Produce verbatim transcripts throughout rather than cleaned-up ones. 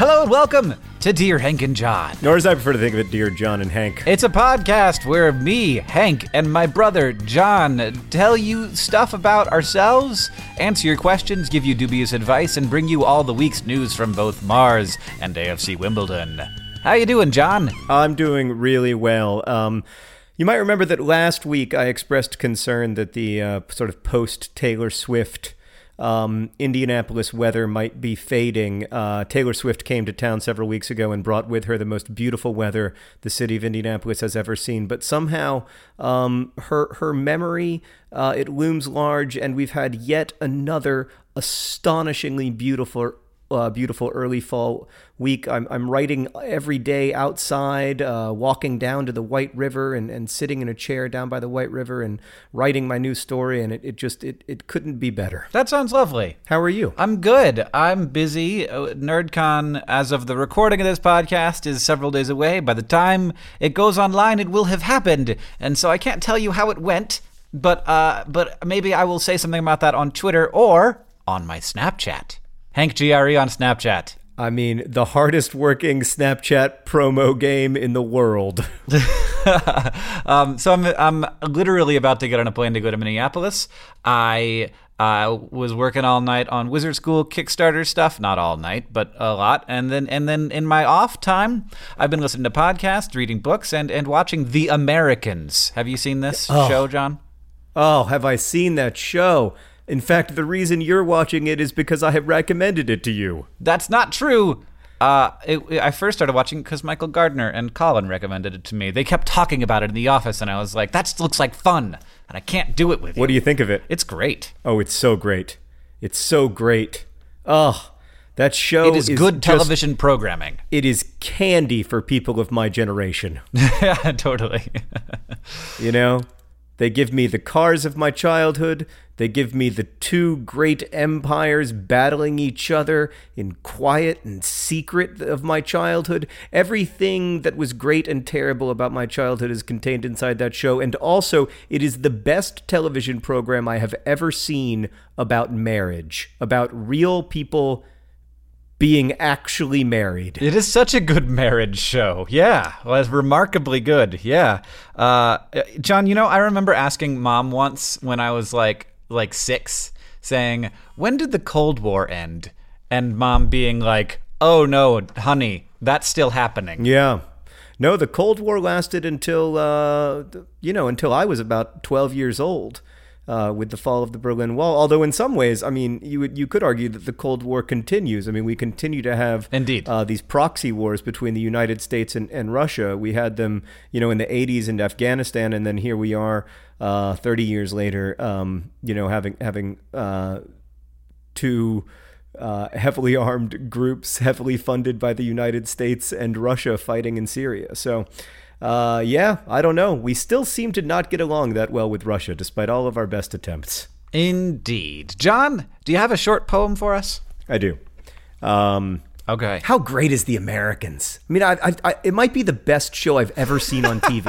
Hello and welcome to Dear Hank and John. Nor as I prefer to think of it, Dear John and Hank. It's a podcast where me, Hank, and my brother, John, tell you stuff about ourselves, answer your questions, give you dubious advice, and bring you all the week's news from both Mars and A F C Wimbledon. How you doing, John? I'm doing really well. Um, you might remember that last week I expressed concern that the uh, sort of post-Taylor Swift Um, Indianapolis weather might be fading. Uh, Taylor Swift came to town several weeks ago and brought with her the most beautiful weather the city of Indianapolis has ever seen. But somehow um, her her memory, uh, it looms large, and we've had yet another astonishingly beautiful Uh, beautiful early fall week. I'm I'm writing every day outside, uh, walking down to the White River and, and sitting in a chair down by the White River and writing my new story, and it, it just it, it couldn't be better. That sounds lovely. How are you? I'm good. I'm busy. Uh, NerdCon, as of the recording of this podcast, is several days away. By the time it goes online, it will have happened, and so I can't tell you how it went, but uh, but maybe I will say something about that on Twitter or on my Snapchat. Hank G R E on Snapchat. I mean, the hardest working Snapchat promo game in the world. um, so I'm I'm literally about to get on a plane to go to Minneapolis. I uh, was working all night on Wizard School Kickstarter stuff, not all night, but a lot. And then and then in my off time, I've been listening to podcasts, reading books, and and watching The Americans. Have you seen this oh. show, John? Oh, have I seen that show? In fact, the reason you're watching it is because I have recommended it to you. That's not true. Uh, it, I first started watching it because Michael Gardner and Colin recommended it to me. They kept talking about it in the office, and I was like, that looks like fun, and I can't do it with you. What do you think of it? It's great. Oh, it's so great. It's so great. Oh, that show It is, is good just, television programming. It is candy for people of my generation. Yeah, totally. You know? They give me the cars of my childhood. They give me the two great empires battling each other in quiet and secret of my childhood. Everything that was great and terrible about my childhood is contained inside that show. And also, it is the best television program I have ever seen about marriage, about real people being actually married. It is such a good marriage show. Yeah. Well, it's remarkably good. Yeah. Uh, John, you know, I remember asking Mom once when I was like, like six, saying, when did the Cold War end? And Mom being like, oh no, honey, that's still happening. Yeah. No, the Cold War lasted until, uh, you know, until I was about twelve years old. Uh, with the fall of the Berlin Wall, although in some ways, I mean, you would you could argue that the Cold War continues. I mean, we continue to have indeed uh, these proxy wars between the United States and, and Russia. We had them, you know, in the eighties in Afghanistan, and then here we are, uh, thirty years later, um, you know, having having uh, two uh, heavily armed groups, heavily funded by the United States and Russia, fighting in Syria. So. Uh, yeah, I don't know. We still seem to not get along that well with Russia, despite all of our best attempts. Indeed. John, do you have a short poem for us? I do. Um, okay. How great is The Americans? I mean, I, I, I, it might be the best show I've ever seen on T V.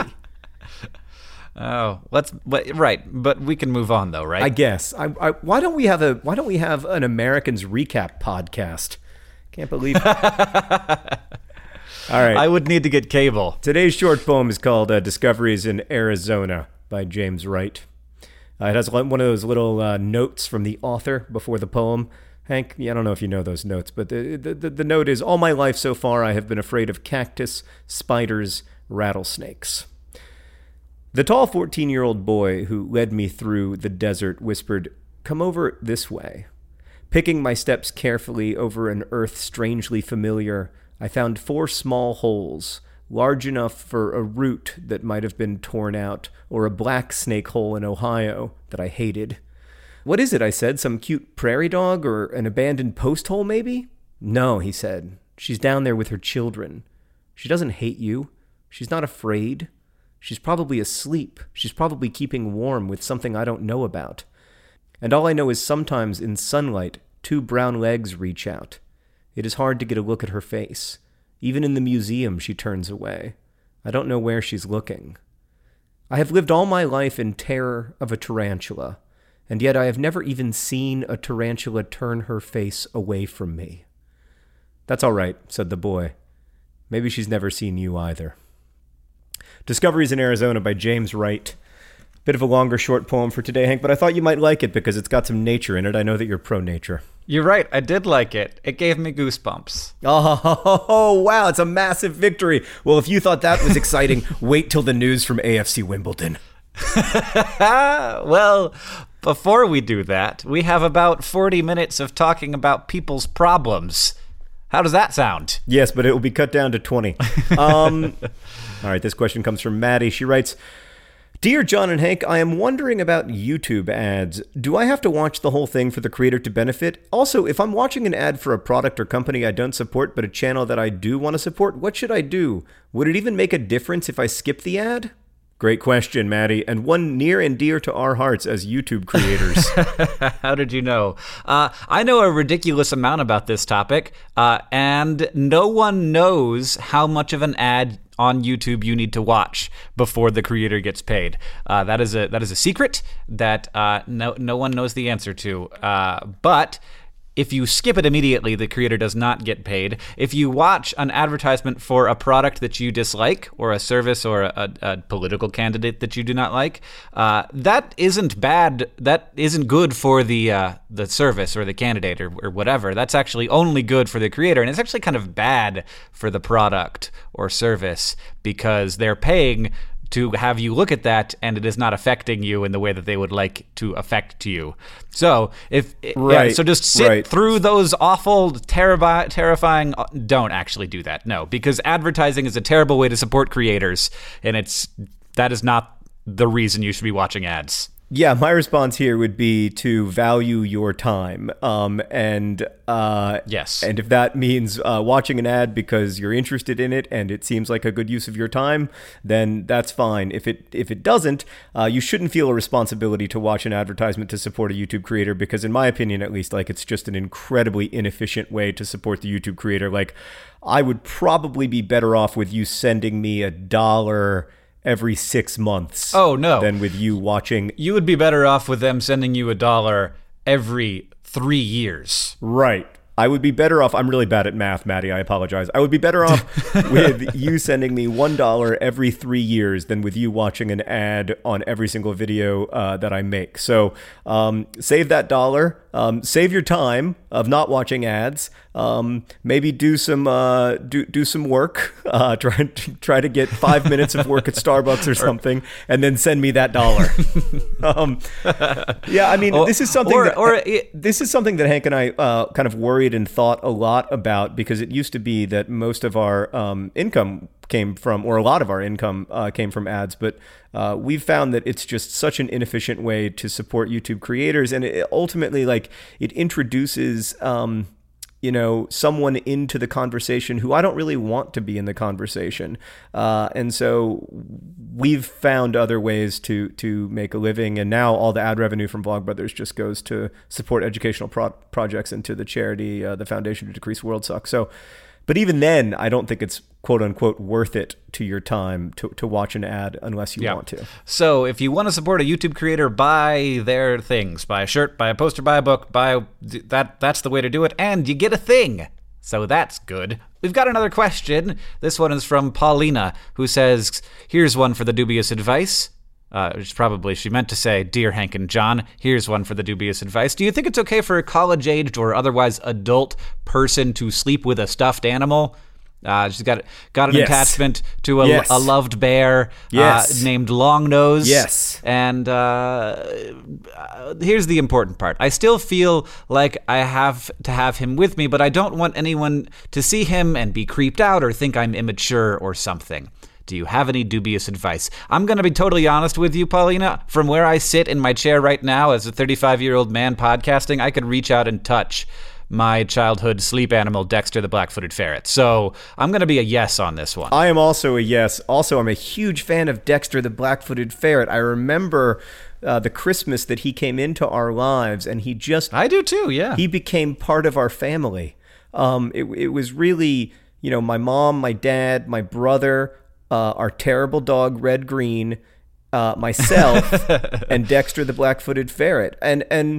Oh, let's. But, right, but we can move on, though, right? I guess. I, I, why don't we have a Why don't we have an Americans recap podcast? Can't believe it. All right. I would need to get cable. Today's short poem is called uh, Discoveries in Arizona by James Wright. Uh, it has one of those little uh, notes from the author before the poem. Hank, yeah, I don't know if you know those notes, but the, the, the, the note is, all my life so far I have been afraid of cactus, spiders, rattlesnakes. The tall fourteen-year-old boy who led me through the desert whispered, come over this way. Picking my steps carefully over an earth strangely familiar, I found four small holes, large enough for a root that might have been torn out, or a black snake hole in Ohio that I hated. What is it, I said, some cute prairie dog, or an abandoned post hole, maybe? No, he said. She's down there with her children. She doesn't hate you. She's not afraid. She's probably asleep. She's probably keeping warm with something I don't know about. And all I know is sometimes in sunlight, two brown legs reach out. It is hard to get a look at her face. Even in the museum, she turns away. I don't know where she's looking. I have lived all my life in terror of a tarantula, and yet I have never even seen a tarantula turn her face away from me. That's all right, said the boy. Maybe she's never seen you either. Discoveries in Arizona by James Wright. Bit of a longer short poem for today, Hank, but I thought you might like it because it's got some nature in it. I know that you're pro-nature. You're right. I did like it. It gave me goosebumps. Oh, wow. It's a massive victory. Well, if you thought that was exciting, wait till the news from A F C Wimbledon. Well, before we do that, we have about forty minutes of talking about people's problems. How does that sound? Yes, but it will be cut down to twenty. Um, all right, this question comes from Maddie. She writes, Dear John and Hank, I am wondering about YouTube ads. Do I have to watch the whole thing for the creator to benefit? Also, if I'm watching an ad for a product or company I don't support, but a channel that I do want to support, what should I do? Would it even make a difference if I skip the ad? Great question, Maddie, and one near and dear to our hearts as YouTube creators. How did you know? Uh, I know a ridiculous amount about this topic, uh, and no one knows how much of an ad on YouTube you need to watch before the creator gets paid. Uh, that is a that is a secret that uh, no no one knows the answer to. Uh, but if you skip it immediately, the creator does not get paid. If you watch an advertisement for a product that you dislike, or a service, or a, a political candidate that you do not like, uh, that isn't bad. That isn't good for the uh, the service or the candidate or, or whatever. That's actually only good for the creator, and it's actually kind of bad for the product or service because they're paying to have you look at that, and it is not affecting you in the way that they would like to affect you. So if right, yeah, so just sit right. through those awful, terribi- terrifying. Don't actually do that. No, because advertising is a terrible way to support creators, and it's that is not the reason you should be watching ads. Yeah, my response here would be to value your time. Um, and uh, yes, and if that means uh, watching an ad because you're interested in it and it seems like a good use of your time, then that's fine. If it if it doesn't, uh, you shouldn't feel a responsibility to watch an advertisement to support a YouTube creator because, in my opinion, at least, like it's just an incredibly inefficient way to support the YouTube creator. Like, I would probably be better off with you sending me a dollar every six months. Oh, no. Than with you watching. You would be better off with them sending you a dollar every three years. Right. I would be better off. I'm really bad at math, Maddie. I apologize. I would be better off with you sending me one dollar every three years than with you watching an ad on every single video uh, that I make. So um, save that dollar. Um, save your time of not watching ads. Um, maybe do some uh, do do some work. Uh, try to try to get five minutes of work at Starbucks or something, and then send me that dollar. um, yeah, I mean, or, this is something or, that or it, this is something that Hank and I uh, kind of worried and thought a lot about because it used to be that most of our um, income came from, or a lot of our income uh, came from ads, but uh, we've found that it's just such an inefficient way to support YouTube creators, and it ultimately, like, it introduces, um, you know, someone into the conversation who I don't really want to be in the conversation, uh, and so we've found other ways to to make a living, and now all the ad revenue from Vlogbrothers just goes to support educational pro- projects and to the charity, uh, the Foundation to Decrease World Suck. So. But even then, I don't think it's quote unquote worth it to your time to, to watch an ad unless you yeah. want to. So if you want to support a YouTube creator, buy their things. Buy a shirt, buy a poster, buy a book, buy that. That's the way to do it. And you get a thing. So that's good. We've got another question. This one is from Paulina, who says, here's one for the dubious advice. Uh, which probably she meant to say, Dear Hank and John, here's one for the dubious advice. Do you think it's okay for a college-aged or otherwise adult person to sleep with a stuffed animal? Uh, she's got got an yes. attachment to a, yes. a loved bear yes. uh, named Longnose. Yes. And uh, here's the important part. I still feel like I have to have him with me, but I don't want anyone to see him and be creeped out or think I'm immature or something. Do you have any dubious advice? I'm going to be totally honest with you, Paulina. From where I sit in my chair right now as a thirty-five-year-old man podcasting, I could reach out and touch my childhood sleep animal, Dexter the Black-Footed Ferret. So I'm going to be a yes on this one. I am also a yes. Also, I'm a huge fan of Dexter the Black-Footed Ferret. I remember uh, the Christmas that he came into our lives, and he just... I do too, yeah. He became part of our family. Um, it, it was really, you know, my mom, my dad, my brother... Uh, our terrible dog, Red Green, uh, myself, and Dexter the Black-Footed Ferret. And, and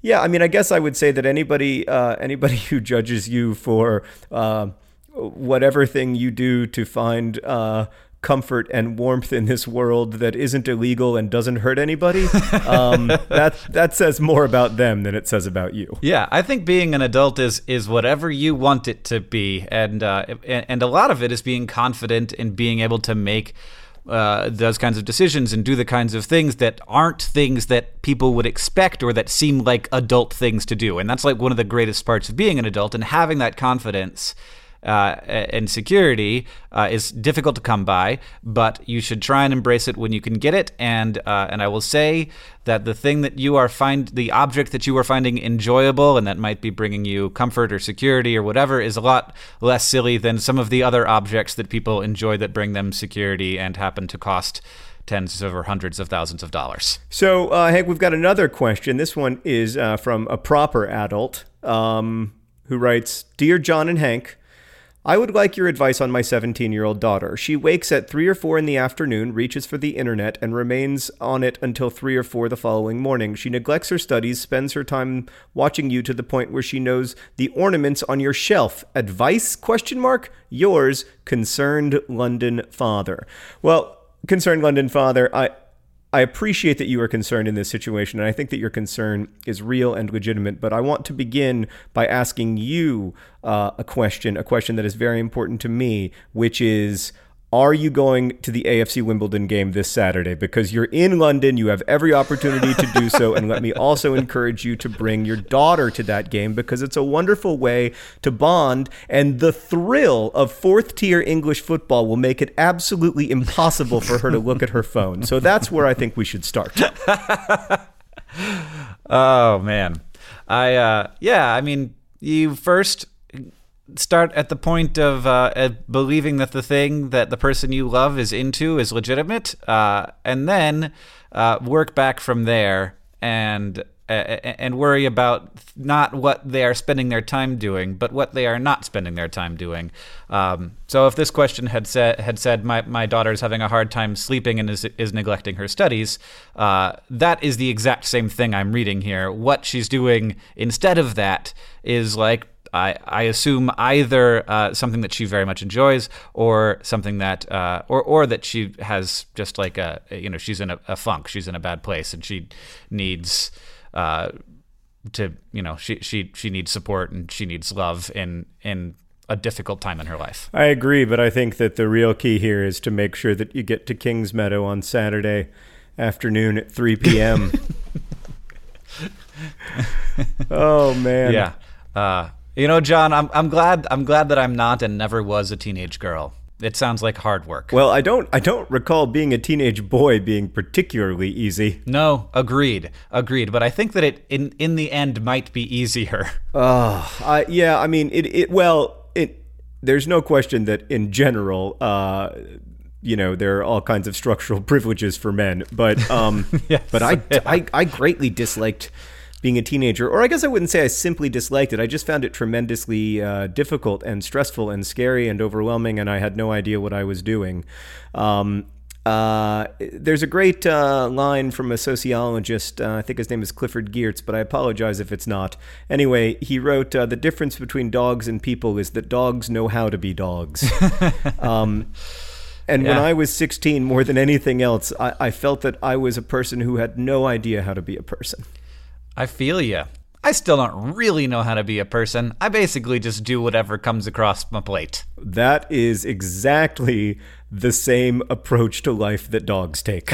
Yeah, I mean, I guess I would say that anybody uh, anybody who judges you for uh, whatever thing you do to find uh, comfort and warmth in this world that isn't illegal and doesn't hurt anybody, um, that that says more about them than it says about you. Yeah, I think being an adult is is whatever you want it to be, and uh, and, and a lot of it is being confident in being able to make Uh, those kinds of decisions and do the kinds of things that aren't things that people would expect or that seem like adult things to do. And that's like one of the greatest parts of being an adult, and having that confidence uh, and security uh, is difficult to come by, but you should try and embrace it when you can get it. And uh, and I will say that the thing that you are find the object that you are finding enjoyable and that might be bringing you comfort or security or whatever is a lot less silly than some of the other objects that people enjoy that bring them security and happen to cost tens of or hundreds of thousands of dollars. So, uh, Hank, we've got another question. This one is uh, from a proper adult um, who writes, "Dear John and Hank, I would like your advice on my seventeen-year-old daughter. She wakes at three or four in the afternoon, reaches for the internet, and remains on it until three or four the following morning. She neglects her studies, spends her time watching you to the point where she knows the ornaments on your shelf. Advice? Question mark. Yours, Concerned London Father." Well, Concerned London Father, I... I appreciate that you are concerned in this situation, and I think that your concern is real and legitimate, but I want to begin by asking you uh, a question, a question that is very important to me, which is, are you going to the A F C Wimbledon game this Saturday? Because you're in London, you have every opportunity to do so, and let me also encourage you to bring your daughter to that game, because it's a wonderful way to bond, and the thrill of fourth-tier English football will make it absolutely impossible for her to look at her phone. So that's where I think we should start. Oh, man. I, uh, yeah, I mean, you first start at the point of uh, believing that the thing that the person you love is into is legitimate, uh, and then uh, work back from there and uh, and worry about not what they are spending their time doing, but what they are not spending their time doing. Um, so if this question had said had said my my daughter's having a hard time sleeping and is is neglecting her studies, uh, that is the exact same thing I'm reading here. What she's doing instead of that is like, I, I assume either uh, something that she very much enjoys, or something that, uh, or or that she has just like a, you know, she's in a, a funk, she's in a bad place, and she needs uh, to, you know, she she she needs support and she needs love in in a difficult time in her life. I agree, but I think that the real key here is to make sure that you get to Kings Meadow on Saturday afternoon at three p.m. Oh man, yeah. Uh, You know, John, I'm I'm glad I'm glad that I'm not and never was a teenage girl. It sounds like hard work. Well, I don't I don't recall being a teenage boy being particularly easy. No, agreed, agreed. But I think that it in in the end might be easier. Oh, I yeah. I mean, it it well, it. There's no question that in general, uh, you know, there are all kinds of structural privileges for men. But um, yes, but I, yeah. I I greatly disliked being a teenager, or I guess I wouldn't say I simply disliked it. I just found it tremendously uh, difficult and stressful and scary and overwhelming, and I had no idea what I was doing. Um, uh, there's a great uh, line from a sociologist, uh, I think his name is Clifford Geertz, but I apologize if it's not. Anyway, he wrote, uh, the difference between dogs and people is that dogs know how to be dogs. um, and yeah. When I was sixteen, more than anything else, I, I felt that I was a person who had no idea how to be a person. I feel you. I still don't really know how to be a person. I basically just do whatever comes across my plate. That is exactly the same approach to life that dogs take.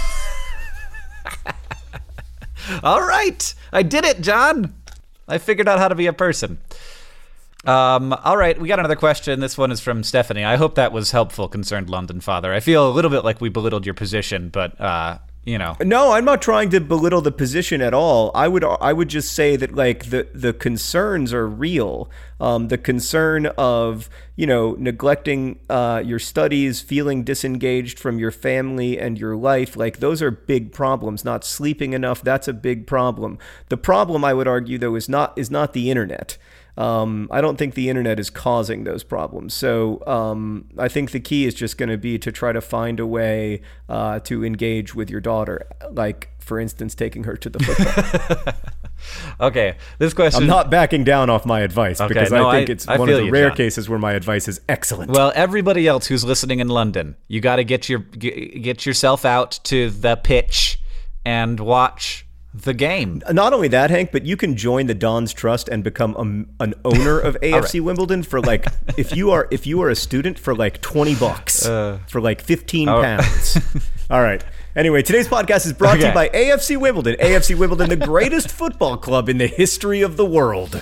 All right. I did it, John. I figured out how to be a person. Um, all right, we got another question. This one is from Stephanie. I hope that was helpful, Concerned London Father. I feel a little bit like we belittled your position, but... Uh, You know. No, I'm not trying to belittle the position at all. I would I would just say that like the, the concerns are real. Um, the concern of, you know, neglecting uh, your studies, feeling disengaged from your family and your life, like those are big problems. Not sleeping enough, that's a big problem. The problem, I would argue, though, is not is not the internet. Um, I don't think the internet is causing those problems. So um, I think the key is just going to be to try to find a way uh, to engage with your daughter, like, for instance, taking her to the football. Okay, this question. I'm not backing down off my advice Okay, because no, I think I- it's I one of feel the you, rare John. cases where my advice is excellent. Well, everybody else who's listening in London, you got to get your get, get yourself out to the pitch and watch the game. Not only that, Hank, but you can join the Don's Trust and become a, an owner of A F C right. Wimbledon for like if you are if you are a student for like twenty bucks Uh, for like fifteen oh. pounds. All right. Anyway, today's podcast is brought to you Okay. by A F C Wimbledon. A F C Wimbledon, the greatest football club in the history of the world,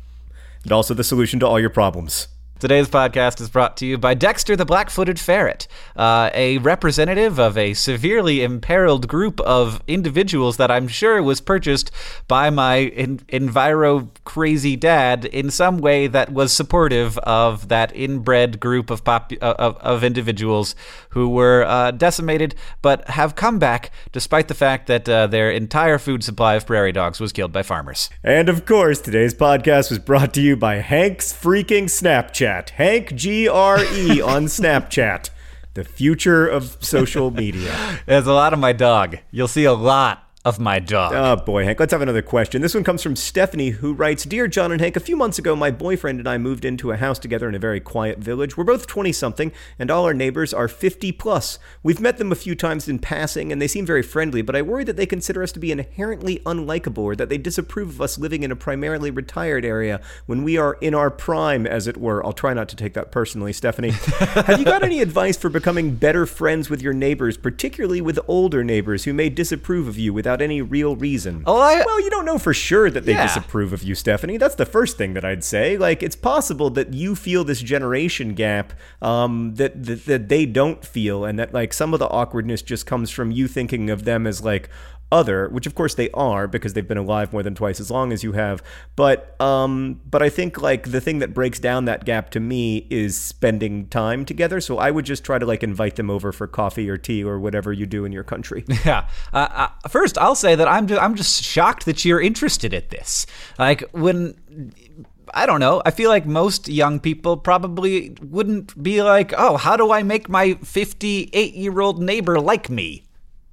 and also the solution to all your problems. Today's podcast is brought to you by Dexter the Black-Footed Ferret, uh, a representative of a severely imperiled group of individuals that I'm sure was purchased by my in- enviro crazy dad in some way that was supportive of that inbred group of pop- of, of individuals who were uh, decimated but have come back despite the fact that uh, their entire food supply of prairie dogs was killed by farmers. And of course, today's podcast was brought to you by Hank's freaking Snapchat. Hank G R E on Snapchat. The future of social media. There's a lot of my dog. You'll see a lot of my dog. Oh boy, Hank, let's have another question. This one comes from Stephanie, who writes, Dear John and Hank, a few months ago, my boyfriend and I moved into a house together in a very quiet village. We're both twenty-something, and all our neighbors are fifty plus. We've met them a few times in passing, and they seem very friendly, but I worry that they consider us to be inherently unlikable, or that they disapprove of us living in a primarily retired area when we are in our prime, as it were. I'll try not to take that personally, Stephanie. Have you got any advice for becoming better friends with your neighbors, particularly with older neighbors who may disapprove of you without any real reason? Oh, I- well, you don't know for sure that they Yeah. disapprove of you, Stephanie. That's the first thing that I'd say. Like, it's possible that you feel this generation gap um, that, that that they don't feel, and that like some of the awkwardness just comes from you thinking of them as like other, which of course they are because they've been alive more than twice as long as you have. But um, but I think like the thing that breaks down that gap to me is spending time together. So I would just try to like invite them over for coffee or tea or whatever you do in your country. Yeah. Uh, uh, first, I'll say that I'm just, I'm just shocked that you're interested in this. Like when. I don't know. I feel like most young people probably wouldn't be like, oh, how do I make my fifty-eight-year-old neighbor like me?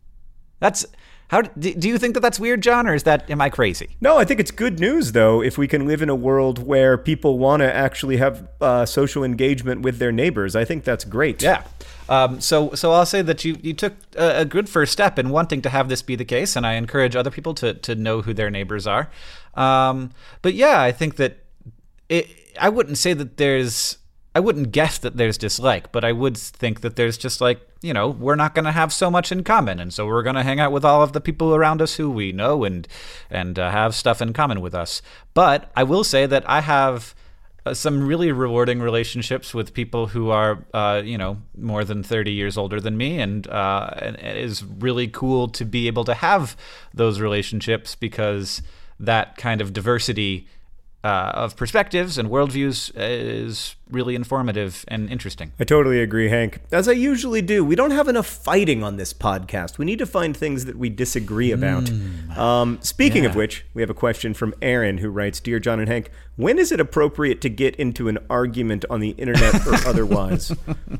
That's how. Do you think that that's weird, John, or is that am I crazy? No, I think it's good news, though, if we can live in a world where people want to actually have uh, social engagement with their neighbors. I think that's great. Yeah. Um, so, so I'll say that you, you took a, a good first step in wanting to have this be the case, and I encourage other people to to know who their neighbors are. Um, but yeah, I think that it. I wouldn't say that there's. I wouldn't guess that there's dislike, but I would think that there's just like, you know, we're not going to have so much in common, and so we're going to hang out with all of the people around us who we know and and uh, have stuff in common with us. But I will say that I have uh, some really rewarding relationships with people who are, uh, you know, more than thirty years older than me, and, uh, and it is really cool to be able to have those relationships because that kind of diversity Uh, of perspectives and worldviews is really informative and interesting. I totally agree, Hank. As I usually do, we don't have enough fighting on this podcast. We need to find things that we disagree about. Mm. Um, speaking Yeah. of which, we have a question from Aaron who writes, Dear John and Hank, when is it appropriate to get into an argument on the internet or otherwise?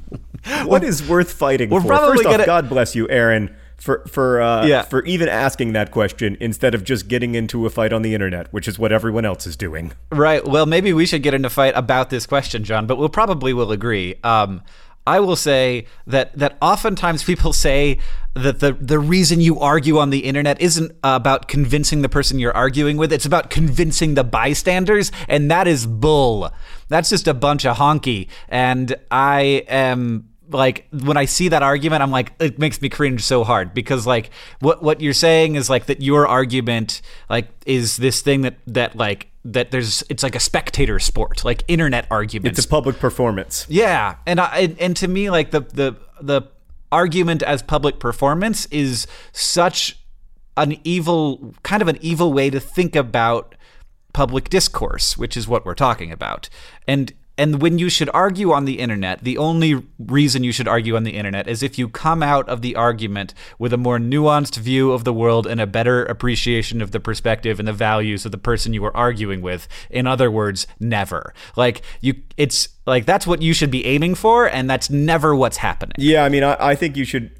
What is worth fighting we're for? probably First off, gonna- God bless you, Aaron, for for uh, Yeah. for even asking that question instead of just getting into a fight on the internet, which is what everyone else is doing. Right. Well, maybe we should get into a fight about this question, John, but we'll probably will agree. Um, I will say that that oftentimes people say that the, the reason you argue on the internet isn't about convincing the person you're arguing with. It's about convincing the bystanders, and that is bull. That's just a bunch of honky. And I am... Like when I see that argument, I'm like, it makes me cringe so hard because like what what you're saying is like that your argument like is this thing that that like that there's it's like a spectator sport, like internet arguments. It's a public performance. Yeah, and I and to me like the the the argument as public performance is such an evil kind of an evil way to think about public discourse, which is what we're talking about. And And when you should argue on the internet, the only reason you should argue on the internet is if you come out of the argument with a more nuanced view of the world and a better appreciation of the perspective and the values of the person you were arguing with. In other words, never. Like you, it's like that's what you should be aiming for, and that's never what's happening. Yeah, I mean, I, I think you should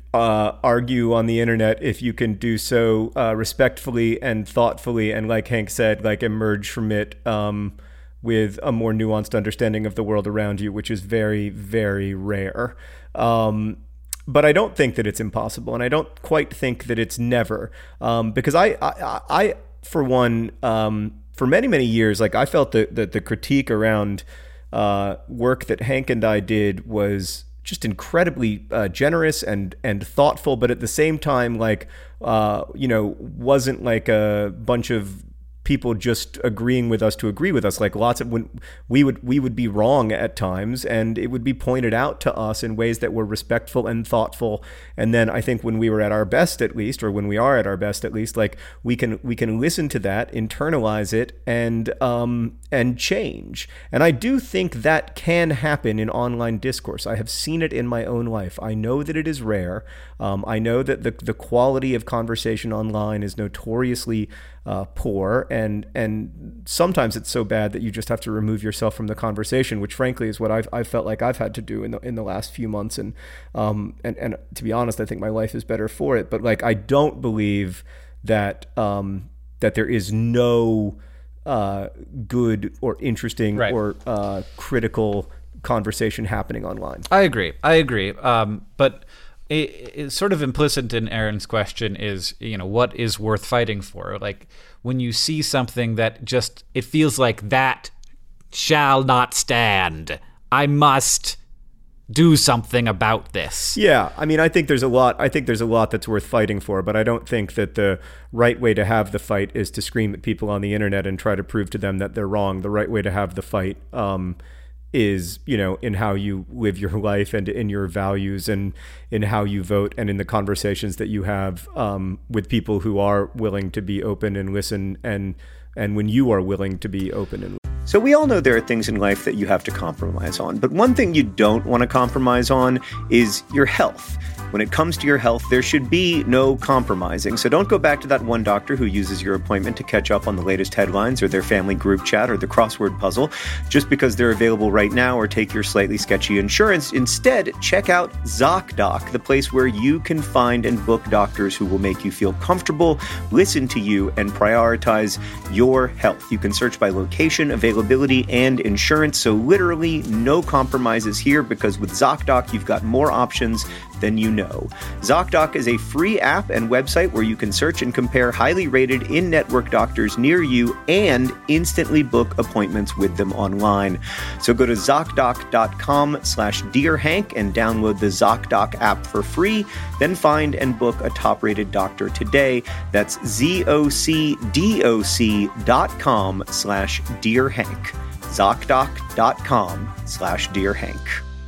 uh, argue on the internet if you can do so uh, respectfully and thoughtfully, and like Hank said, like emerge from it um, with a more nuanced understanding of the world around you, which is very, very rare. Um, but I don't think that it's impossible, and I don't quite think that it's never, um, because I, I, I, for one, um, for many, many years, like I felt that the, the critique around uh, work that Hank and I did was just incredibly uh, generous and and thoughtful, but at the same time, like uh, you know, wasn't like a bunch of people just agreeing with us to agree with us. Like lots of when we would we would be wrong at times, and it would be pointed out to us in ways that were respectful and thoughtful. And then I think when we were at our best, at least, or when we are at our best, at least, like we can we can listen to that, internalize it, and um and change. And I do think that can happen in online discourse. I have seen it in my own life. I know that it is rare. Um, I know that the the quality of conversation online is notoriously Uh, poor, and and sometimes it's so bad that you just have to remove yourself from the conversation, which frankly is what I've I've felt like I've had to do in the in the last few months, and um and and to be honest, I think my life is better for it. But like I don't believe that um that there is no uh good or interesting right. or uh critical conversation happening online. I agree. I agree. Um, but. It, it's sort of implicit in Aaron's question is, you know, what is worth fighting for? Like when you see something that just, it feels like that shall not stand. I must do something about this. Yeah, I mean, I think there's a lot. I think there's a lot that's worth fighting for, but I don't think that the right way to have the fight is to scream at people on the internet and try to prove to them that they're wrong. The right way to have the fight um, is, you know, in how you live your life and in your values and in how you vote and in the conversations that you have um, with people who are willing to be open and listen, and and when you are willing to be open and listen. So we all know there are things in life that you have to compromise on, but one thing you don't want to compromise on is your health. When it comes to your health, there should be no compromising. So don't go back to that one doctor who uses your appointment to catch up on the latest headlines or their family group chat or the crossword puzzle just because they're available right now, or take your slightly sketchy insurance. Instead, check out ZocDoc, the place where you can find and book doctors who will make you feel comfortable, listen to you, and prioritize your health. You can search by location, availability, and insurance. So literally no compromises here, because with ZocDoc, you've got more options than you know. ZocDoc is a free app and website where you can search and compare highly rated in-network doctors near you and instantly book appointments with them online. So go to ZocDoc.com slash DearHank and download the ZocDoc app for free. Then find and book a top-rated doctor today. That's Z-O-C-D-O-C dot com slash DearHank. ZocDoc.com slash DearHank.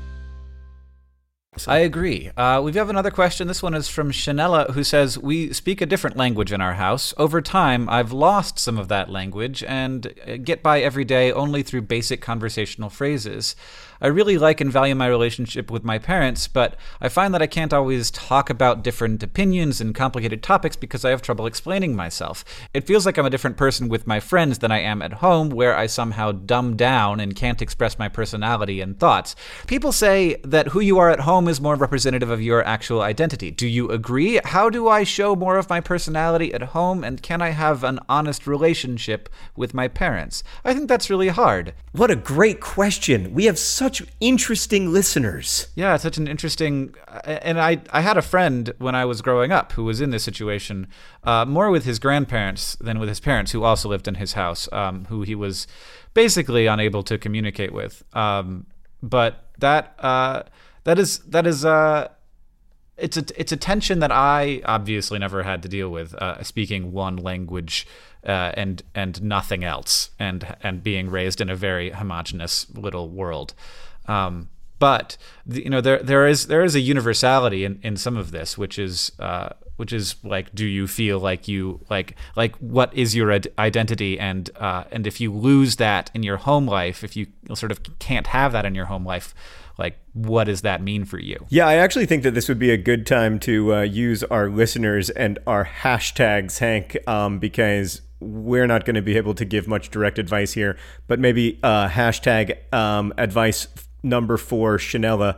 I agree. Uh, we have another question. This one is from Chanella, who says, we speak a different language in our house. Over time, I've lost some of that language and get by every day only through basic conversational phrases. I really like and value my relationship with my parents, but I find that I can't always talk about different opinions and complicated topics because I have trouble explaining myself. It feels like I'm a different person with my friends than I am at home, where I somehow dumb down and can't express my personality and thoughts. People say that who you are at home is more representative of your actual identity. Do you agree? How do I show more of my personality at home, and can I have an honest relationship with my parents? I think that's really hard. What a great question. We have such interesting listeners. Yeah, such an interesting... And I, I had a friend when I was growing up who was in this situation, uh, more with his grandparents than with his parents, who also lived in his house, um, who he was basically unable to communicate with. Um, but that uh, that is that is uh, it's a it's a tension that I obviously never had to deal with, uh, speaking one language uh, and and nothing else, and and being raised in a very homogenous little world. Um, but the, you know, there there is there is a universality in, in some of this, which is uh, which is like, do you feel like you like like what is your ad- identity, and uh, and if you lose that in your home life, if you sort of can't have that in your home life, like, what does that mean for you? Yeah, I actually think that this would be a good time to uh, use our listeners and our hashtags, Hank, um, because we're not going to be able to give much direct advice here, but maybe uh, hashtag um, advice number four, Chanella,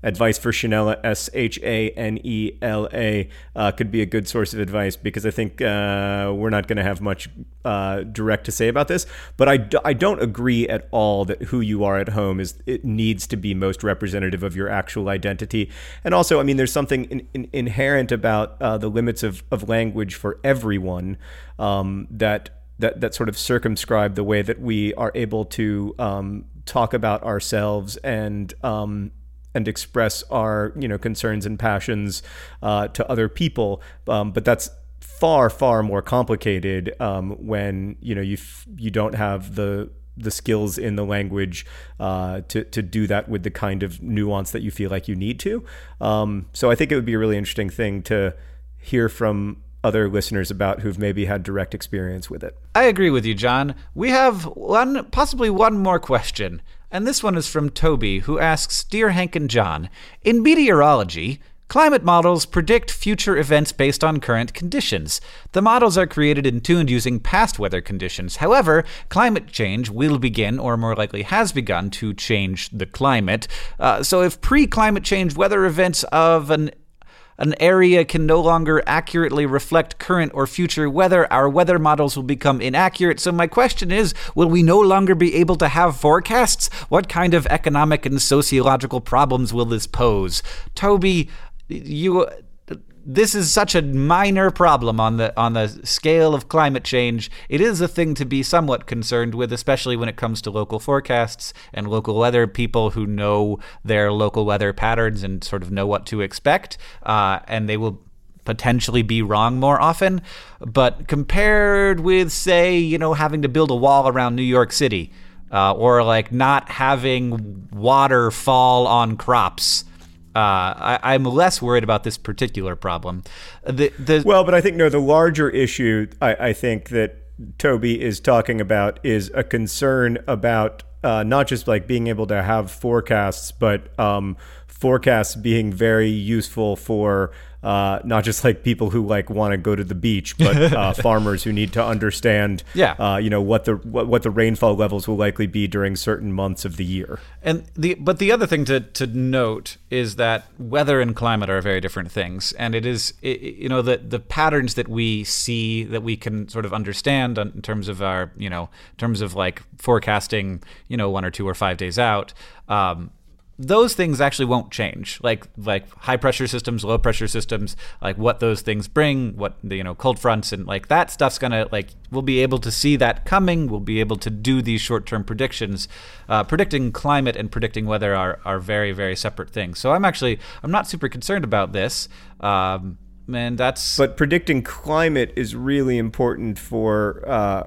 advice for Shanela, S H A N E L A, uh, could be a good source of advice, because I think uh, we're not going to have much uh, direct to say about this. But I, d- I don't agree at all that who you are at home is it needs to be most representative of your actual identity. And also, I mean, there's something in, in, inherent about uh, the limits of, of language for everyone um, that that that sort of circumscribe the way that we are able to um, talk about ourselves and um, and express our, you know, concerns and passions uh, to other people. Um, but that's far, far more complicated um, when, you know, you f- you don't have the the skills in the language uh, to to do that with the kind of nuance that you feel like you need to. Um, so I think it would be a really interesting thing to hear from other listeners about who've maybe had direct experience with it. I agree with you, John. We have one, possibly one more question. And this one is from Toby, who asks, Dear Hank and John, in meteorology, climate models predict future events based on current conditions. The models are created and tuned using past weather conditions. However, climate change will begin, or more likely has begun, to change the climate. Uh, so if pre-climate change weather events of an An area can no longer accurately reflect current or future weather, our weather models will become inaccurate. So my question is, will we no longer be able to have forecasts? What kind of economic and sociological problems will this pose? Toby, you... This is such a minor problem on the on the scale of climate change. It is a thing to be somewhat concerned with, especially when it comes to local forecasts and local weather people who know their local weather patterns and sort of know what to expect, uh, and they will potentially be wrong more often. But compared with, say, you know, having to build a wall around New York City, uh, or like not having water fall on crops, Uh, I, I'm less worried about this particular problem. The, the, well, but I think, no, the larger issue I, I think that Toby is talking about is a concern about uh, not just like being able to have forecasts, but um, forecasts being very useful for uh, not just like people who like want to go to the beach, but uh, farmers who need to understand, yeah. uh, you know, what the what, what the rainfall levels will likely be during certain months of the year. And the but the other thing to, to note is that weather and climate are very different things, and it is it, you know the the patterns that we see that we can sort of understand in terms of our you know in terms of like forecasting you know one or two or five days out. Um, Those things actually won't change, like like high pressure systems, low pressure systems, like what those things bring, what the, you know cold fronts and like that stuff's gonna like we'll be able to see that coming. We'll be able to do these short term predictions. Uh, predicting climate and predicting weather are are very very separate things. So I'm actually I'm not super concerned about this, um, and that's. But predicting climate is really important for uh,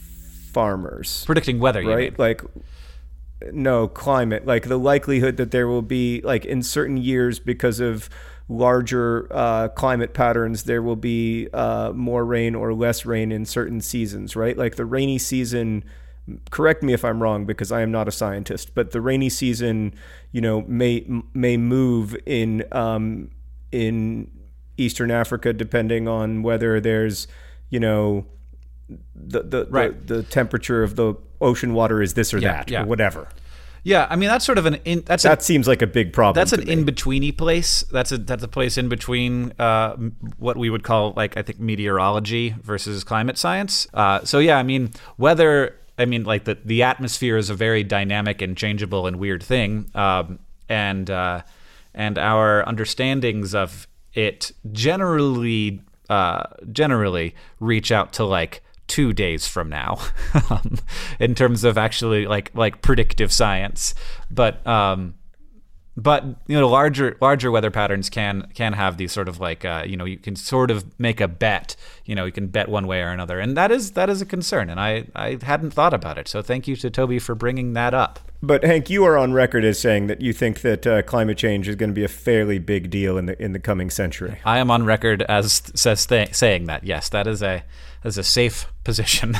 farmers. Predicting weather, right? You mean. Like. No, climate, like the likelihood that there will be, like in certain years, because of larger uh, climate patterns, there will be uh, more rain or less rain in certain seasons, right? Like the rainy season, correct me if I'm wrong because I am not a scientist, but the rainy season, you know, may may move in um, in Eastern Africa depending on whether there's, you know, the the, right. the the temperature of the ocean water is this or yeah, that yeah. or whatever. Yeah, I mean that's sort of an in, that's that a, seems like a big problem. That's to an me. in-betweeny place. That's a that's a place in between uh, what we would call like I think meteorology versus climate science. Uh, so yeah, I mean weather. I mean like the the atmosphere is a very dynamic and changeable and weird thing, um, and uh, and our understandings of it generally uh, generally reach out to like two days from now um, in terms of actually like like predictive science. But um, but you know larger larger weather patterns can can have these sort of like uh, you know you can sort of make a bet. You know you can bet one way or another, and that is that is a concern. And I I hadn't thought about it. So thank you to Toby for bringing that up. But Hank, you are on record as saying that you think that uh, climate change is going to be a fairly big deal in the in the coming century. I am on record as says th- saying that. Yes, that is a that is a safe position.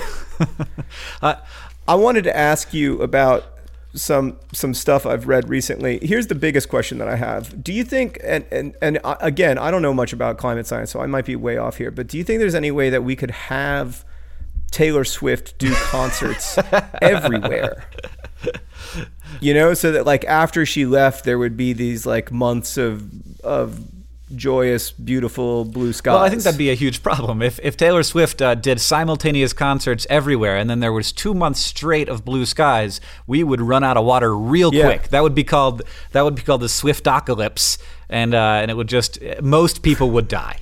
uh, I wanted to ask you about some some stuff I've read recently. Here's the biggest question that I have. Do you think, and, and, and again, I don't know much about climate science, so I might be way off here, but do you think there's any way that we could have Taylor Swift do concerts everywhere? You know, so that like after she left, there would be these like months of of joyous, beautiful blue skies. Well, I think that'd be a huge problem if if Taylor Swift uh, did simultaneous concerts everywhere, and then there was two months straight of blue skies. We would run out of water real Yeah. quick. That would be called that would be called the Swiftocalypse, and uh, and it would just most people would die.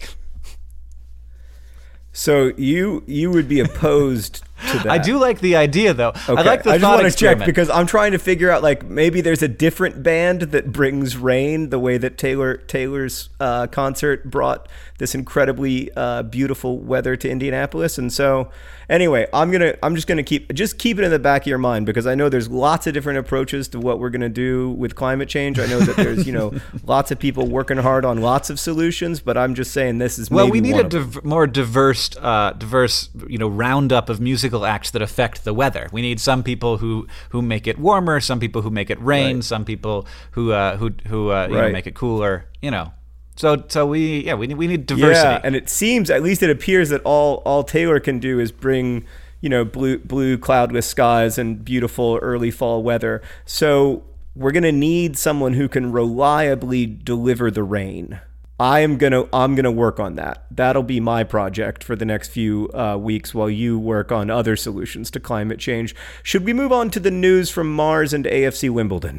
So you you would be opposed to that. I do like the idea, though. Okay. I like the I just thought want to check experiment. because I'm trying to figure out like maybe there's a different band that brings rain the way that Taylor Taylor's uh, concert brought this incredibly uh, beautiful weather to Indianapolis. And so anyway, I'm gonna I'm just gonna keep just keep it in the back of your mind because I know there's lots of different approaches to what we're gonna do with climate change. I know that there's you know lots of people working hard on lots of solutions, but I'm just saying this is Well, maybe we need one a of them. div- more diverse, uh, diverse, you know, roundup of musical acts that affect the weather. We need some people who, who make it warmer, some people who make it rain, Right. some people who uh, who who uh, you know, Right. make it cooler. You know, so so we yeah we need we need diversity. Yeah, and it seems, at least it appears, that all all Taylor can do is bring, you know, blue blue cloudless skies and beautiful early fall weather. So we're gonna need someone who can reliably deliver the rain. I am gonna I'm gonna work on that. That'll be my project for the next few uh, weeks while you work on other solutions to climate change. Should we move on to the news from Mars and A F C Wimbledon?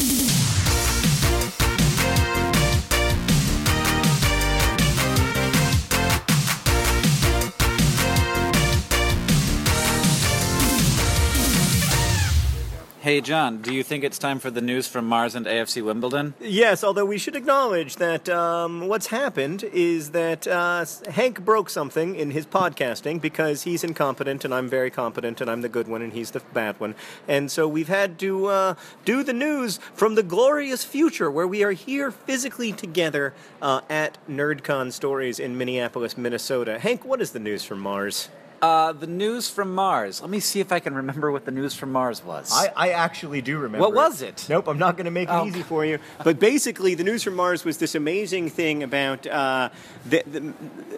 Hey, John, do you think it's time for the news from Mars and A F C Wimbledon? Yes, although we should acknowledge that um, what's happened is that uh, Hank broke something in his podcasting because he's incompetent and I'm very competent and I'm the good one and he's the bad one. And so we've had to uh, do the news from the glorious future where we are here physically together uh, at NerdCon Stories in Minneapolis, Minnesota. Hank, what is the news from Mars? Uh, the news from Mars. Let me see if I can remember what the news from Mars was. I, I actually do remember. What was it? Nope, I'm not going to make it Oh. easy for you. But basically, the news from Mars was this amazing thing about uh, the, the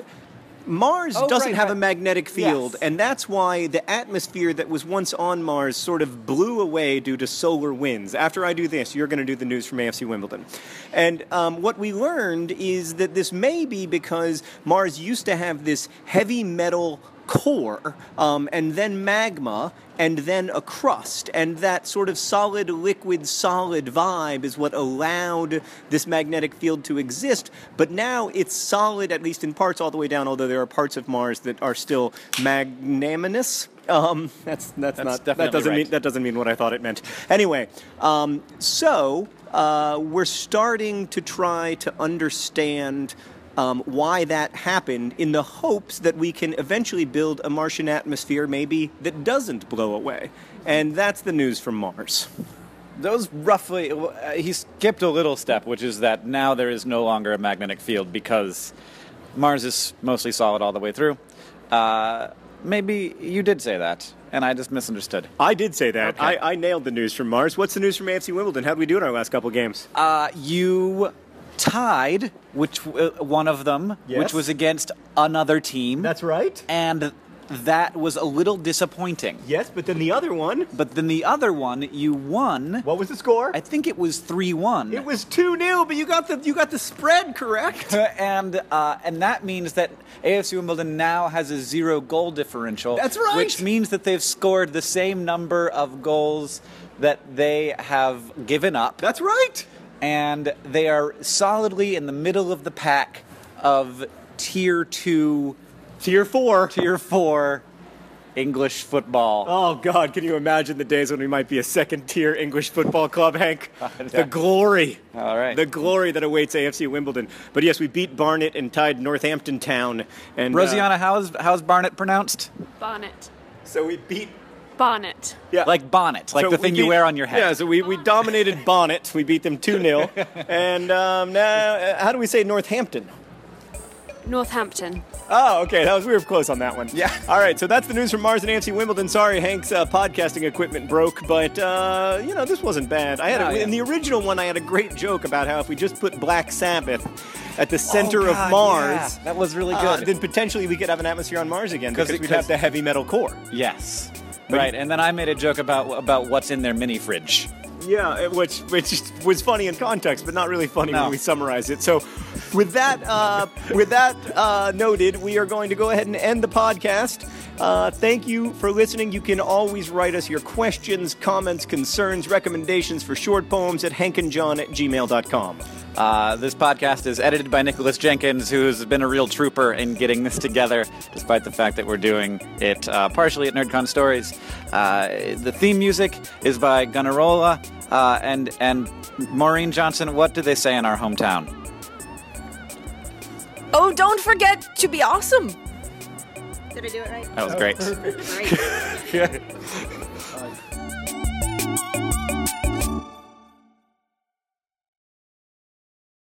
Mars Oh, doesn't right, have right. a magnetic field, Yes. and that's why the atmosphere that was once on Mars sort of blew away due to solar winds. After I do this, you're going to do the news from A F C Wimbledon. And um, what we learned is that this may be because Mars used to have this heavy metal core, um, and then magma, and then a crust. And that sort of solid, liquid, solid vibe is what allowed this magnetic field to exist. But now it's solid, at least in parts, all the way down, although there are parts of Mars that are still magnanimous. Um, that's that's, That's not definitely that doesn't right. mean that doesn't mean what I thought it meant. Anyway, um, so uh, we're starting to try to understand Um, why that happened in the hopes that we can eventually build a Martian atmosphere maybe that doesn't blow away. And that's the news from Mars. Those roughly, uh, he skipped a little step, which is that now there is no longer a magnetic field because Mars is mostly solid all the way through. Uh, maybe you did say that, and I just misunderstood. I did say that. Okay. I, I nailed the news from Mars. What's the news from A F C Wimbledon? How did we do in our last couple of games? Uh, you tied, which uh, one of them, Yes. which was against another team. That's right. And that was a little disappointing. Yes, but then the other one. But then the other one, you won. What was the score? I think it was three one. It was two nil, but you got the you got the spread correct. and uh, and that means that A F C Wimbledon now has a zero goal differential. That's right. Which means that they've scored the same number of goals that they have given up. That's right. And they are solidly in the middle of the pack of tier two, Tier four. tier four English football. Oh, God, can you imagine the days when we might be a second-tier English football club, Hank? The glory. All right. The glory that awaits A F C Wimbledon. But yes, we beat Barnet and tied Northampton Town. And uh, Rosianna, how's how's Barnet pronounced? Bonnet. so we beat... Bonnet. Yeah. Like bonnet, like So the we thing you beat- wear on your head. Yeah, so we, we dominated Bonnet. We beat them two nil. And um, now, uh, how do we say Northampton? Northampton. Oh, okay. That was we were close on that one. Yeah. All right. So that's the news from Mars and A F C Wimbledon. Sorry, Hank's uh, podcasting equipment broke, but uh, you know this wasn't bad. I had No, a, yeah. in the original one. I had a great joke about how if we just put Black Sabbath at the center Oh, God, of Mars, yeah. That was really uh, good. then potentially we could have an atmosphere on Mars again 'Cause because it- we'd 'cause- have the heavy metal core. Yes. Right, and then I made a joke about about what's in their mini fridge. Yeah, it- which which was funny in context, but not really funny No. when we summarize it. So, with that uh, with that uh, noted, we are going to go ahead and end the podcast. Uh, thank you for listening. You can always write us your questions, comments, concerns, recommendations for short poems at hankandjohn at gmail dot com. Uh, this podcast is edited by Nicholas Jenkins, who's been a real trooper in getting this together, despite the fact that we're doing it uh, partially at NerdCon Stories. Uh, the theme music is by Gunnarolla, uh, and and Maureen Johnson. What do they say in our hometown? Oh, don't forget to be awesome. Did I do it right? That was great. Great. Yeah.